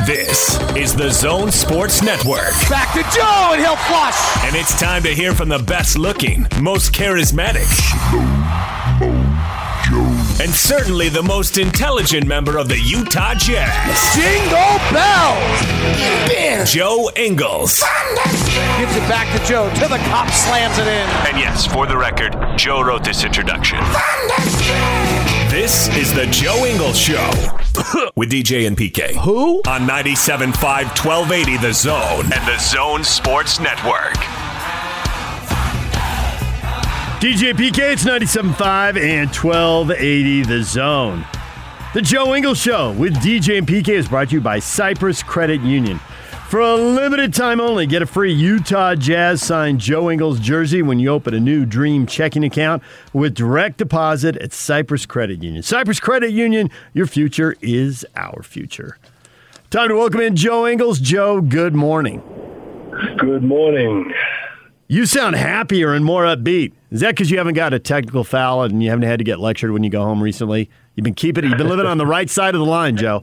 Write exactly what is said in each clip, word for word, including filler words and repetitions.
This is the Zone Sports Network. Back to Joe, and he'll flush. And it's time to hear from the best looking, most charismatic, and certainly the most intelligent member of the Utah Jazz. Jingle bells! Bam. Joe Ingles. Gives it back to Joe. To the cop, slams it in. And yes, for the record, Joe wrote this introduction. This is the Joe Ingles Show with D J and P K. Who? On ninety-seven point five, twelve eighty The Zone and the Zone Sports Network. D J P K, it's ninety-seven point five and twelve eighty The Zone. The Joe Ingles Show with D J and P K is brought to you by Cyprus Credit Union. For a limited time only, get a free Utah Jazz signed Joe Ingles jersey when you open a new Dream checking account with direct deposit at Cyprus Credit Union. Cyprus Credit Union, your future is our future. Time to welcome in Joe Ingles. Joe, good morning. Good morning. You sound happier and more upbeat. Is that because you haven't got a technical foul and you haven't had to get lectured when you go home recently? You've been keeping it. You've been living on the right side of the line, Joe.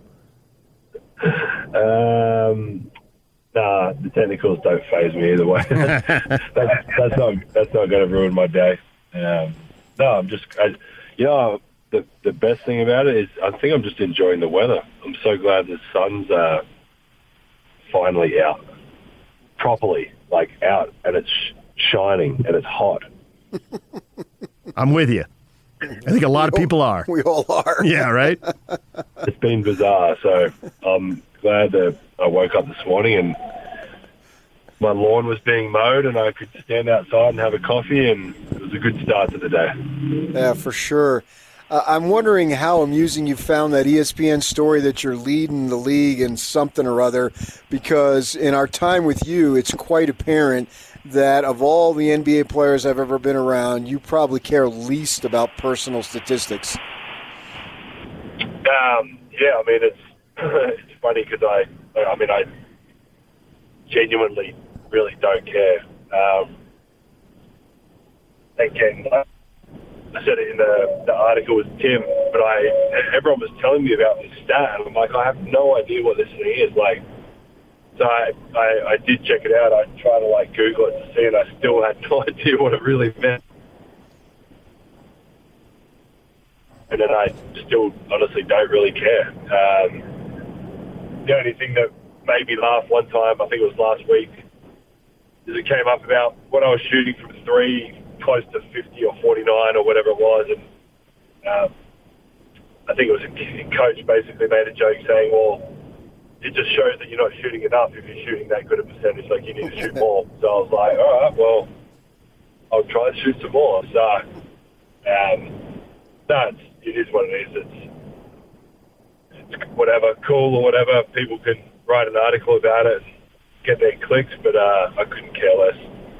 Um, nah, the technicals don't faze me either way. that's, that's not that's not going to ruin my day. Um, no, I'm just, I, you know, the the best thing about it is I think I'm just enjoying the weather. I'm so glad the sun's uh, finally out, properly, like out, and it's sh- shining and it's hot. I'm with you. I think a lot of people are. We all are. Yeah, right? It's been bizarre, so I'm glad that I woke up this morning and my lawn was being mowed and I could stand outside and have a coffee, and it was a good start to the day. Yeah, for sure. Uh, I'm wondering how amusing you found that E S P N story that you're leading the league in something or other, because in our time with you, it's quite apparent that of all the N B A players I've ever been around, you probably care least about personal statistics. Um, yeah, I mean, it's it's funny because I, I mean, I genuinely really don't care. Um, again, I said it in the, the article with Tim, but I everyone was telling me about this stat, and I'm like, I have no idea what this thing is. Like, so I, I, I did check it out. I tried to like Google it to see, and I still had no idea what it really meant. And then I still honestly don't really care. Um, the only thing that made me laugh one time, I think it was last week, is it came up about when I was shooting from three, close to fifty or forty-nine or whatever it was, and um, I think it was a coach basically made a joke saying, well, it just shows that you're not shooting enough if you're shooting that good a percentage, like you need to shoot more. So I was like, all right, well, I'll try to shoot some more. So, um, no, it's, it is what it is. It's, it's whatever, cool or whatever. People can write an article about it and get their clicks, but uh, I couldn't care less.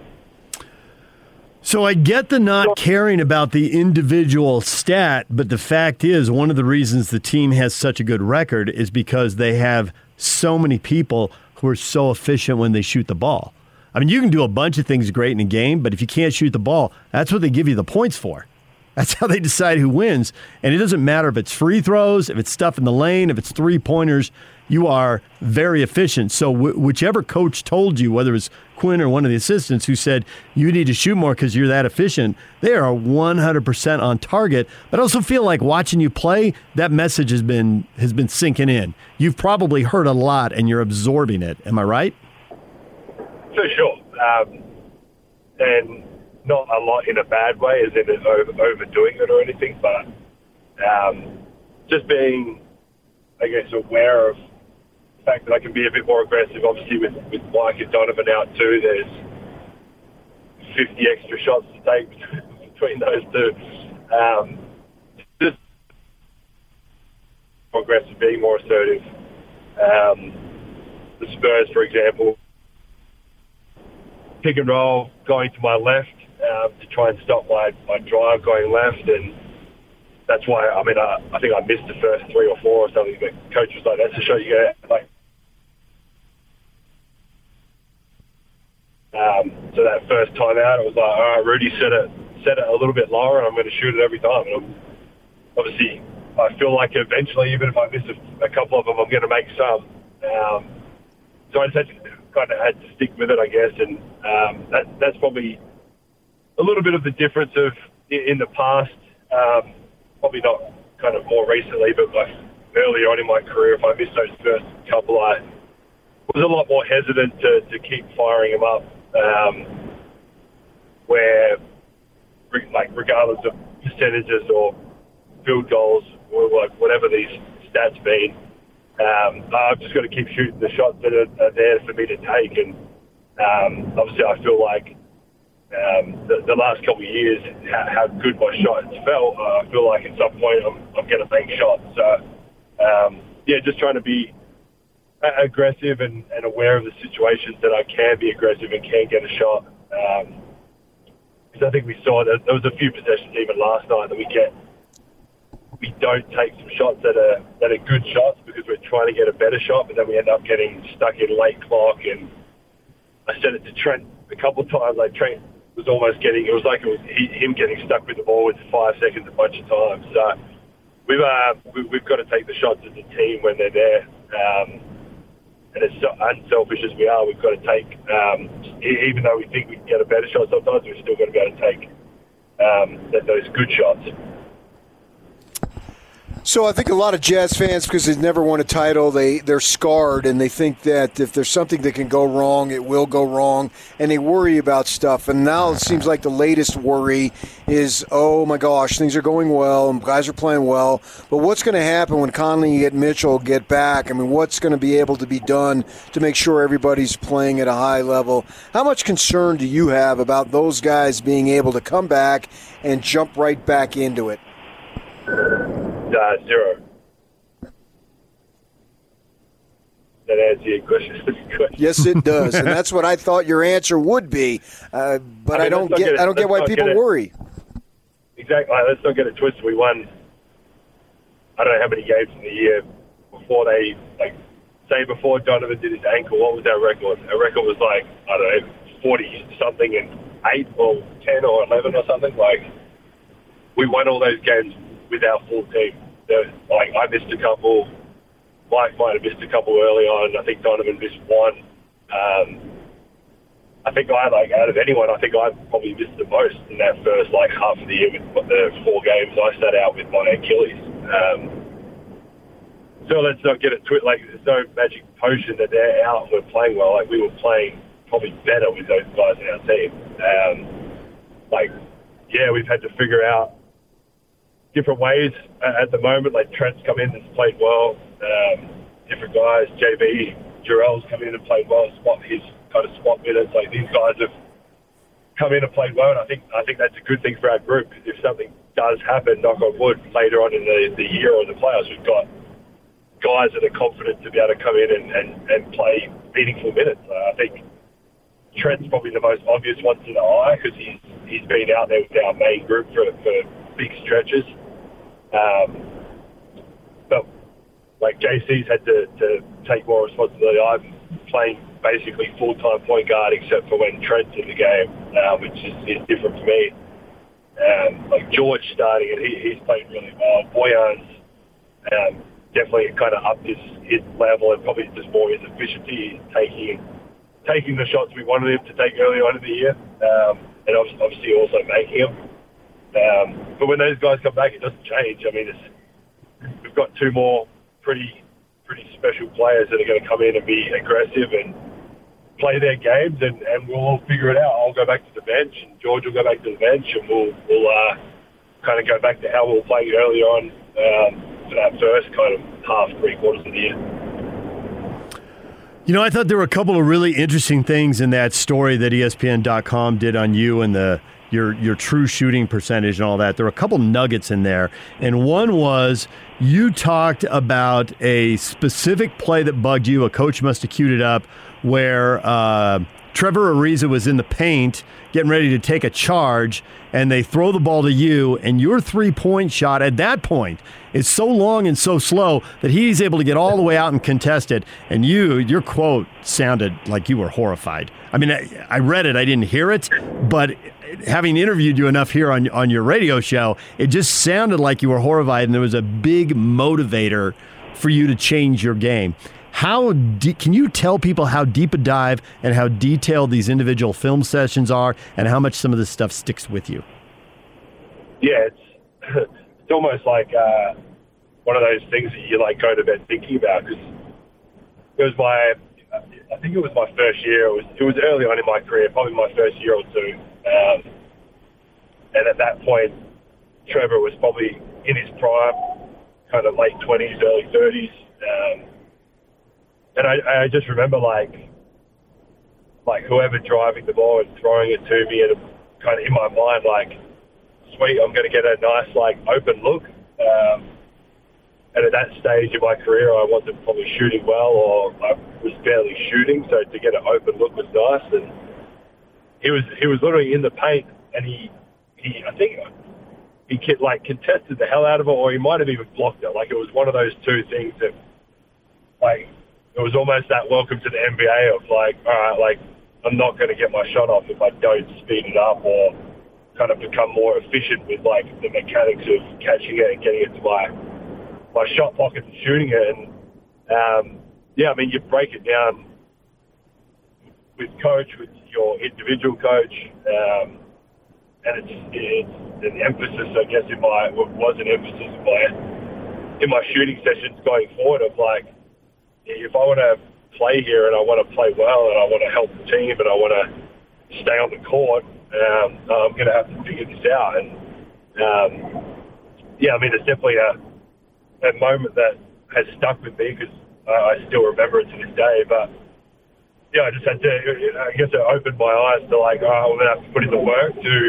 So I get the not caring about the individual stat, but the fact is one of the reasons the team has such a good record is because they have so many people who are so efficient when they shoot the ball. I mean, you can do a bunch of things great in a game, but if you can't shoot the ball, that's what they give you the points for. That's how they decide who wins. And it doesn't matter if it's free throws, if it's stuff in the lane, if it's three-pointers. You are very efficient. So wh- whichever coach told you, whether it's Quinn or one of the assistants who said you need to shoot more because you're that efficient, they are one hundred percent on target. But I also feel like watching you play, that message has been has been sinking in. You've probably heard a lot and you're absorbing it. Am I right? For sure. Um, and not a lot in a bad way, as in over, overdoing it or anything, but um, just being, I guess, aware of the fact that I can be a bit more aggressive. Obviously, with, with Mike and Donovan out too, there's fifty extra shots to take between those two. Um, just more aggressive, being more assertive. Um, the Spurs, for example, pick and roll, going to my left um, to try and stop my, my drive going left, and that's why, I mean, I, I think I missed the first three or four or something, but coach was like, that's a shot you get. Like, um, so that first time out, it was like, all right, Rudy set it, set it a little bit lower, and I'm going to shoot it every time. And I'm, obviously, I feel like eventually, even if I miss a, a couple of them, I'm going to make some. Um, so I just had to, kind of had to stick with it, I guess, and um, that, that's probably a little bit of the difference of in the past. Um, probably not kind of more recently, but like earlier on in my career, if I missed those first couple, I was a lot more hesitant to, to keep firing them up. Um, where, like, regardless of percentages or field goals or like whatever these stats mean, um, I've just got to keep shooting the shots that are, are there for me to take. And um, obviously, I feel like um, the, the last couple of years, how, how good my shots felt, uh, I feel like at some point I'm, I'm going to make shots. So, um, yeah, just trying to be aggressive and, and aware of the situations that I can be aggressive and can get a shot. Um, because I think we saw that there was a few possessions even last night that we get, we don't take some shots that are that are good shots because we're trying to get a better shot, but then we end up getting stuck in late clock. And I said it to Trent a couple of times. Like Trent was almost getting, it was like it was he, him getting stuck with the ball with five seconds a bunch of times. So we've uh, we, we've got to take the shots as a team when they're there. Um, And as unselfish as we are, we've got to take, um, even though we think we can get a better shot sometimes, we've still got to be able to take um, those good shots. So I think a lot of Jazz fans, because they've never won a title, they, they're scarred, and they think that if there's something that can go wrong, it will go wrong, and they worry about stuff. And now it seems like the latest worry is, oh, my gosh, things are going well, and guys are playing well, but what's going to happen when Conley and Mitchell get back? I mean, what's going to be able to be done to make sure everybody's playing at a high level? How much concern do you have about those guys being able to come back and jump right back into it? Uh, zero. That answer your question. Yes, it does, and that's what I thought your answer would be. Uh, but I, mean, I don't get, get it, I don't get why people get worry. Exactly. Let's not get it twisted. We won. I don't know how many games in the year before they like say before Donovan did his ankle. What was our record? Our record was like I don't know, forty something and eight or ten or eleven or something. Like we won all those games with our full team. The, like I missed a couple, Mike might have missed a couple early on. I think Donovan missed one. Um, I think I like out of anyone, I think I probably missed the most in that first like half of the year with the four games I sat out with my Achilles. Um, so let's not get it twisted. Like there's no magic potion that they're out and we're playing well. Like we were playing probably better with those guys in our team. Um, like yeah, we've had to figure out different ways at the moment. Like Trent's come in and played well. Um, different guys, J B, Jarrell's come in and played well. Spot his kind of spot minutes. Like these guys have come in and played well, and I think I think that's a good thing for our group. If something does happen, knock on wood, later on in the, the year or the playoffs, we've got guys that are confident to be able to come in and, and, and play meaningful minutes. Uh, I think Trent's probably the most obvious one to the eye because he's he's been out there with our main group for for big stretches. Um, but like J C's had to, to take more responsibility. I'm playing basically full-time point guard except for when Trent's in the game, uh, which is, is different for me. Um, like George starting it, he, he's played really well. Boyan's um, definitely kind of upped his, his level and probably just more his efficiency. He's taking taking the shots we wanted him to take early on in the year, um, and obviously also making them. Um, but when those guys come back, it doesn't change. I mean, it's, we've got two more pretty pretty special players that are going to come in and be aggressive and play their games, and, and we'll all figure it out. I'll go back to the bench, and George will go back to the bench, and we'll we'll uh, kind of go back to how we were playing early on um, for that first kind of half, three quarters of the year. You know, I thought there were a couple of really interesting things in that story that E S P N dot com did on you and the your your true shooting percentage and all that. There were a couple nuggets in there. And one was you talked about a specific play that bugged you. A coach must have queued it up where uh, Trevor Ariza was in the paint getting ready to take a charge, and they throw the ball to you, and your three-point shot at that point is so long and so slow that he's able to get all the way out and contest it. And you, your quote sounded like you were horrified. I mean, I, I read it, I didn't hear it, but having interviewed you enough here on on your radio show, it just sounded like you were horrified, and there was a big motivator for you to change your game. How de- can you tell people how deep a dive and how detailed these individual film sessions are, and how much some of this stuff sticks with you? Yeah, it's it's almost like uh, one of those things that you like go to bed thinking about, because it was my, I think it was my first year. It was it was early on in my career, probably my first year or two, um, and at that point, Trevor was probably in his prime, kind of late twenties, early thirties, um, and I, I just remember like like whoever driving the ball and throwing it to me, and kind of in my mind like, sweet, I'm going to get a nice like open look. Um, and at that stage in my career, I wasn't probably shooting well, or I was barely shooting, so to get an open look was nice. And he was he was literally in the paint, and he he I think he like contested the hell out of it, or he might have even blocked it. Like it was one of those two things that, like, it was almost that welcome to the N B A of like, all right, like I'm not going to get my shot off if I don't speed it up or kind of become more efficient with like the mechanics of catching it and getting it to my my shot pocket and shooting it. And um, yeah, I mean, you break it down with coach, with your individual coach, um, and it's, it's an emphasis, I guess, in my was an emphasis in my in my shooting sessions going forward of like, if I want to play here and I want to play well and I want to help the team and I want to stay on the court, um, I'm going to have to figure this out. And um, yeah, I mean, it's definitely a, a moment that has stuck with me because uh, I still remember it to this day. But yeah, I just had to, I guess it opened my eyes to like, oh, I'm going to have to put in the work to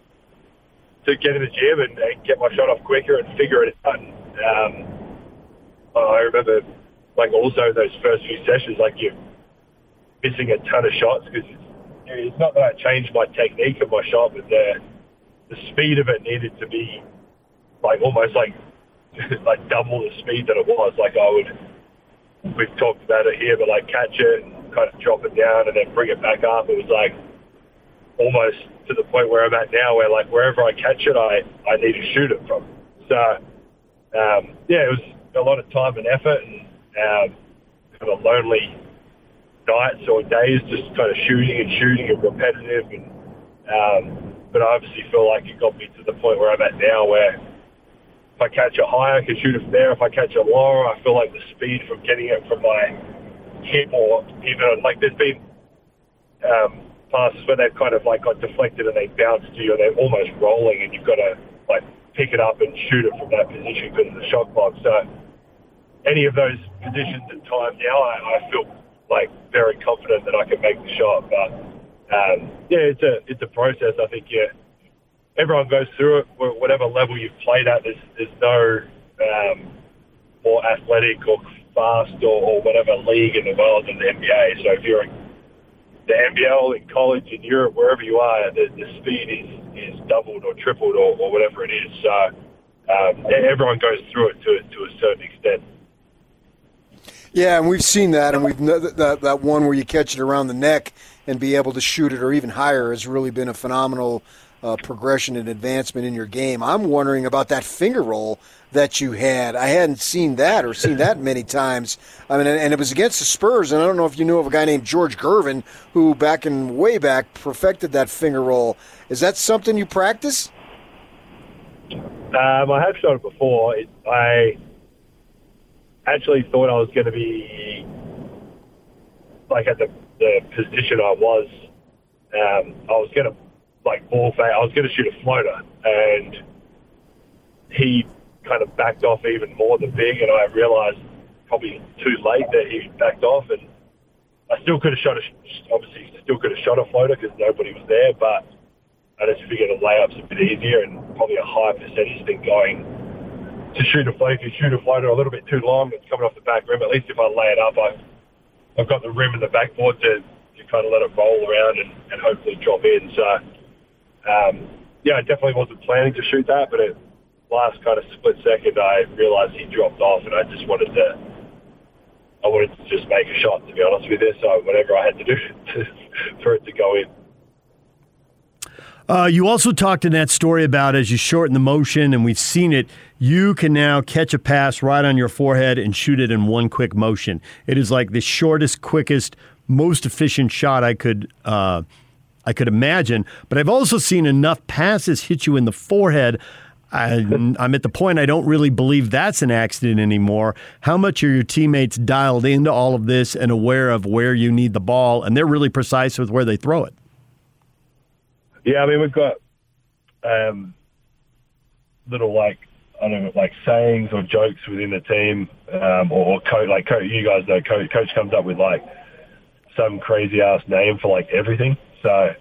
to get in the gym and, and get my shot off quicker and figure it out. And, um, I remember, like, also those first few sessions, like, you're missing a ton of shots because it's, it's not that I changed my technique of my shot, but the the speed of it needed to be, like, almost like like double the speed that it was. Like, I would, we've talked about it here, but, like, catch it and kind of drop it down and then bring it back up. It was, like, almost to the point where I'm at now where, like, wherever I catch it, I, I need to shoot it from. So, um, yeah, it was a lot of time and effort and um, kind of lonely nights or days just kind of shooting and shooting and repetitive. And um, but I obviously feel like it got me to the point where I'm at now where if I catch it high, I can shoot it from there. If I catch it lower, I feel like the speed from getting it from my hip or even, like, there's been um, passes where they've kind of like got deflected and they bounce to you and they're almost rolling and you've got to like pick it up and shoot it from that position because of the shot clock. So any of those positions and time now, I, I feel like very confident that I can make the shot. But um, yeah, it's a it's a process. I think yeah, everyone goes through it. Whatever level you've played at, there's there's no um, more athletic or fast or, or whatever league in the world than the N B A. So if you're in the N B L in college in Europe, wherever you are, the, the speed is, is doubled or tripled or, or whatever it is. So um, everyone goes through it to to a certain extent. Yeah, and we've seen that, and we've that that one where you catch it around the neck and be able to shoot it or even higher has really been a phenomenal uh, progression and advancement in your game. I'm wondering about that finger roll that you had. I hadn't seen that or seen that many times. I mean, and it was against the Spurs, and I don't know if you knew of a guy named George Gervin who back in way back perfected that finger roll. Is that something you practice? Um, I have shot it before. It, I actually thought I was going to be like at the, the position I was. Um, I was going to like ball fake. I was going to shoot a floater, and he kind of backed off even more than Big, and I realised probably too late that he backed off, and I still could have shot a, obviously still could have shot a floater because nobody was there, but I just figured a layup's a bit easier and probably a high percentage thing going to shoot a floater. If you shoot a floater a little bit too long, it's coming off the back rim. At least if I lay it up, I've, I've got the rim and the backboard to, to kind of let it roll around and, and hopefully drop in. So, um, yeah, I definitely wasn't planning to shoot that, but it, last kind of split second, I realised he dropped off, and I just wanted to, I wanted to just make a shot, to be honest with you. So whatever I had to do to, for it to go in. Uh, you also talked in that story about as you shorten the motion, and we've seen it, you can now catch a pass right on your forehead and shoot it in one quick motion. It is like the shortest, quickest, most efficient shot I could uh, I could imagine. But I've also seen enough passes hit you in the forehead. I, I'm at the point I don't really believe that's an accident anymore. How much are your teammates dialed into all of this and aware of where you need the ball, and they're really precise with where they throw it? Yeah, I mean, we've got um, little, like, I don't know, like sayings or jokes within the team, um, or, or coach, like coach, you guys know, coach, coach comes up with, like, some crazy-ass name for, like, everything. So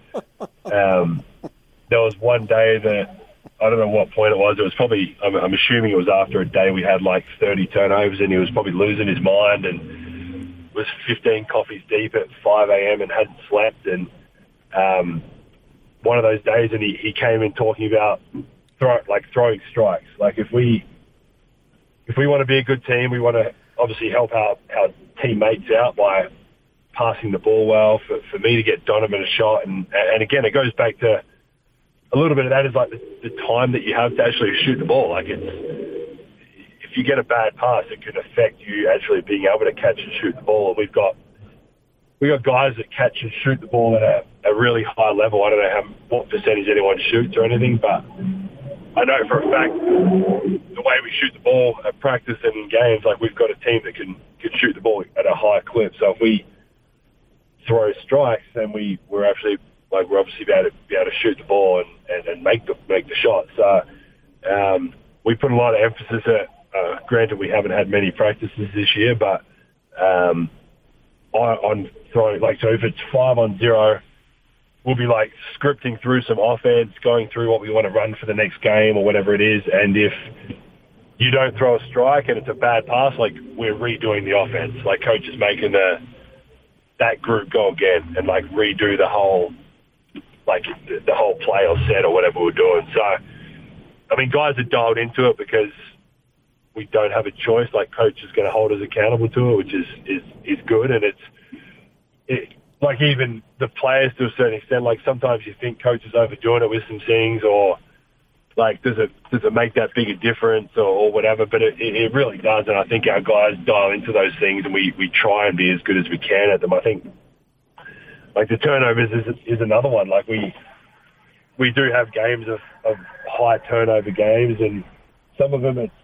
um, there was one day that, I don't know what point it was. It was probably, I'm, I'm assuming it was after a day we had, like, thirty turnovers, and he was probably losing his mind and was fifteen coffees deep at five a.m. and hadn't slept. And um, one of those days, and he, he came in talking about throw, like throwing strikes. Like, if we if we want to be a good team, we want to obviously help our, our teammates out by passing the ball well. For, for me to get Donovan a shot, and and again, it goes back to a little bit of that is like the, the time that you have to actually shoot the ball. Like, it's, if you get a bad pass, it can affect you actually being able to catch and shoot the ball. And we've got we got guys that catch and shoot the ball at a, a really high level. I don't know how what percentage anyone shoots or anything, but I know for a fact the way we shoot the ball at practice and in games, like, we've got a team that can, can shoot the ball at a high clip. So if we throw strikes, then we, we're actually like we're obviously be able to, be able to shoot the ball and, and, and make the make the shot. So um, we put a lot of emphasis at. Uh, granted, we haven't had many practices this year, but um, on, on throwing, like, so if it's five on zero, we'll be like scripting through some offense, going through what we want to run for the next game or whatever it is. And if you don't throw a strike and it's a bad pass, like, we're redoing the offense. Like, coach is making the that group go again and, like, redo the whole. like the, the whole play or set or whatever we're doing. So, I mean, guys are dialed into it because we don't have a choice. Like, coach is going to hold us accountable to it, which is, is, is good. And it's, it, like, even the players to a certain extent, like, sometimes you think coach is overdoing it with some things, or, like, does it, does it make that big a difference or, or whatever? But it, it really does. And I think our guys dial into those things, and we, we try and be as good as we can at them. I think, like, the turnovers is is another one. Like, we we do have games of, of high turnover games, and some of them it's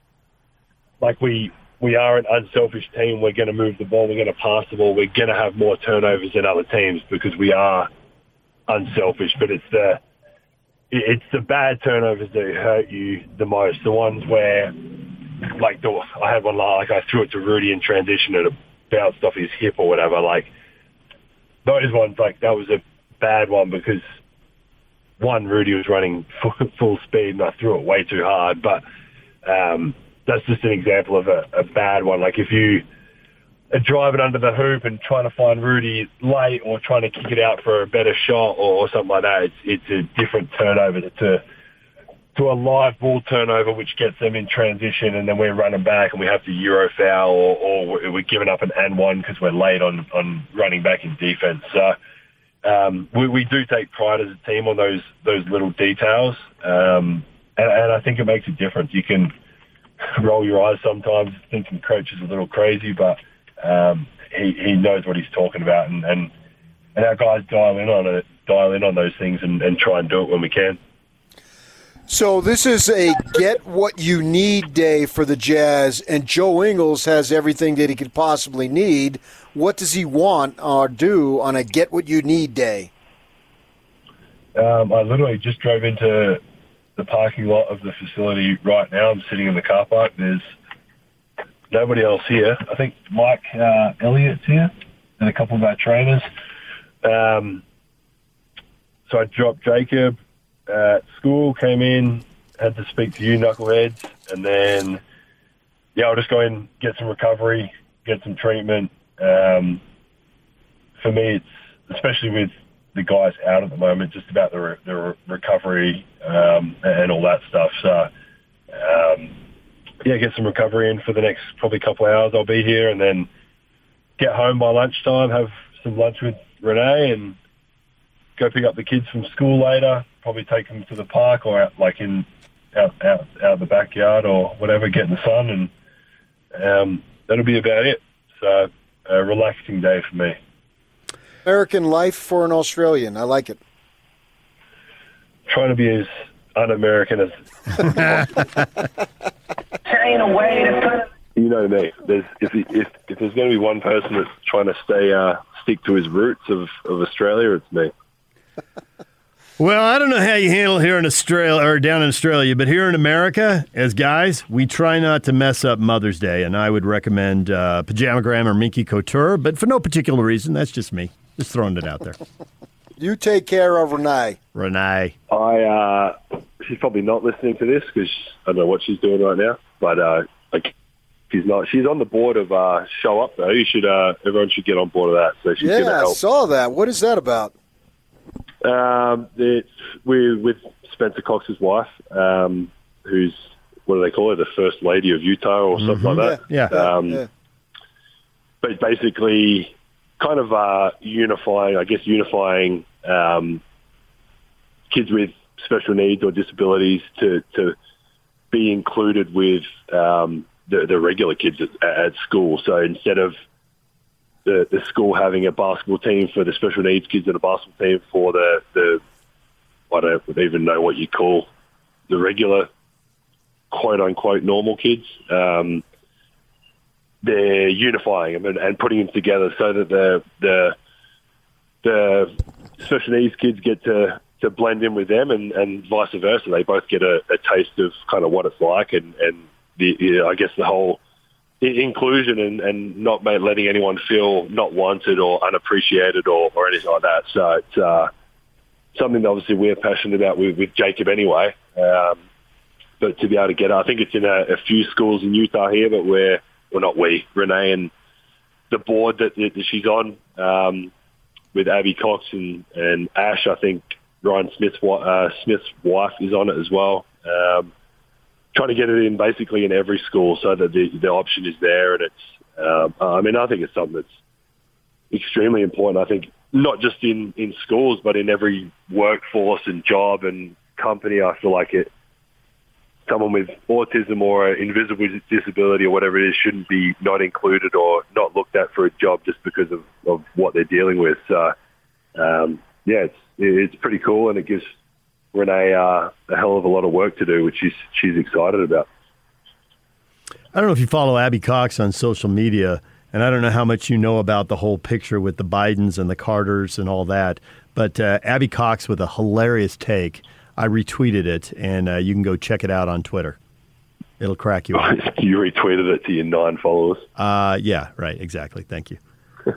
like we we are an unselfish team. We're going to move the ball. We're going to pass the ball. We're going to have more turnovers than other teams because we are unselfish. But it's the it's the bad turnovers that hurt you the most. The ones where, like, the, I had one like I threw it to Rudy in transition and it bounced off his hip or whatever. Like, those ones, like, that was a bad one because, one, Rudy was running full, full speed and I threw it way too hard. But um, that's just an example of a, a bad one. Like, if you are driving under the hoop and trying to find Rudy late or trying to kick it out for a better shot or, or something like that, it's, it's a different turnover to, to a live ball turnover, which gets them in transition, and then we're running back and we have to Euro foul, or, or we're giving up an and one because we're late on, on running back in defense. So um, we, we do take pride as a team on those those little details, um, and, and I think it makes a difference. You can roll your eyes sometimes thinking coach is a little crazy, but um, he, he knows what he's talking about, and, and, and our guys dial in on it, dial in on those things and, and try and do it when we can. So this is a get what you need day for the Jazz, and Joe Ingles has everything that he could possibly need. What does he want or do on a get what you need day? Um, I literally just drove into the parking lot of the facility right now. I'm sitting in the car park. There's nobody else here. I think Mike uh, Elliott's here and a couple of our trainers. Um, so I dropped Jacob at school, came in, had to speak to you knuckleheads, and then, yeah, I'll just go in, get some recovery, get some treatment. Um, for me, it's, especially with the guys out at the moment, just about the, re- the re- recovery um, and all that stuff. So, um, yeah, get some recovery in for the next probably couple of hours. I'll be here, and then get home by lunchtime, have some lunch with Renee, and go pick up the kids from school later, probably take them to the park or out, like in out out out of the backyard or whatever, get in the sun, and um, that'll be about it. So a relaxing day for me. American life for an Australian. I like it. Trying to be as un-American as you know me. There's if if if there's going to be one person that's trying to stay uh, stick to his roots of, of Australia, it's me. Well, I don't know how you handle it here in Australia or down in Australia, but here in America, as guys, we try not to mess up Mother's Day, and I would recommend uh, Pajamagram or Minky Couture, but for no particular reason. That's just me, just throwing it out there. You take care of Renee. Renee. I uh, she's probably not listening to this because I don't know what she's doing right now, but uh, like she's not. She's on the board of uh, Show Up though. You should. Uh, everyone should get on board of that. So she's yeah, gonna help. I saw that. What is that about? Um, it's we're with Spencer Cox's wife, um, who's what do they call her, the First Lady of Utah or something mm-hmm. like that. Yeah. yeah. Um, yeah. But basically, kind of uh, unifying, I guess, unifying um, kids with special needs or disabilities to to be included with um, the, the regular kids at, at school. So instead of The, the school having a basketball team for the special needs kids and a basketball team for the, the I don't even know what you call the regular quote-unquote normal kids. Um, they're unifying them and, and putting them together so that the the, the special needs kids get to, to blend in with them and, and vice versa. They both get a, a taste of kind of what it's like and, and the, yeah, I guess the whole inclusion and, and not letting anyone feel not wanted or unappreciated or, or anything like that. So it's uh, something that obviously we're passionate about with, with Jacob anyway. Um, but to be able to get, I think it's in a, a few schools in Utah here, but we're, well not we, Renee and the board that, that she's on um, with Abby Cox and, and Ash, I think Ryan Smith's, uh, Smith's wife is on it as well. Um, trying to get it in basically in every school so that the, the option is there. And it's, um, I mean, I think it's something that's extremely important. I think not just in, in schools, but in every workforce and job and company. I feel like it, someone with autism or an invisible disability or whatever it is shouldn't be not included or not looked at for a job just because of, of what they're dealing with. So, um, yeah, it's, it's pretty cool and it gives Renee uh, a hell of a lot of work to do, which she's, she's excited about. I don't know if you follow Abby Cox on social media, and I don't know how much you know about the whole picture with the Bidens and the Carters and all that, but uh, Abby Cox with a hilarious take. I retweeted it, and uh, you can go check it out on Twitter. It'll crack you up. You retweeted it to your nine followers? Uh, yeah, right, exactly. Thank you.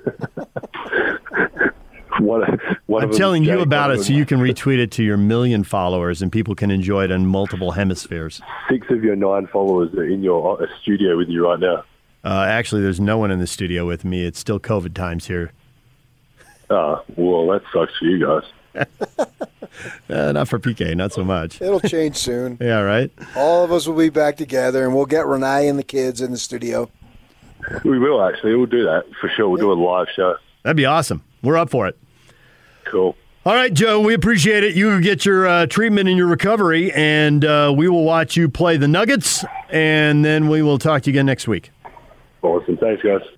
One, one I'm telling you about it so you can retweet it to your million followers and people can enjoy it in multiple hemispheres. Six of your nine followers are in your uh, studio with you right now. Uh, actually, there's no one in the studio with me. It's still COVID times here. Ah, well, that sucks for you guys. uh, not for P K, not so much. It'll change soon. Yeah, right? All of us will be back together, and we'll get Renee and the kids in the studio. We will, actually. We'll do that for sure. We'll yeah. do a live show. That'd be awesome. We're up for it. Cool. All right, Joe, we appreciate it. You get your uh, treatment and your recovery, and uh, we will watch you play the Nuggets, and then we will talk to you again next week. Awesome. Thanks, guys.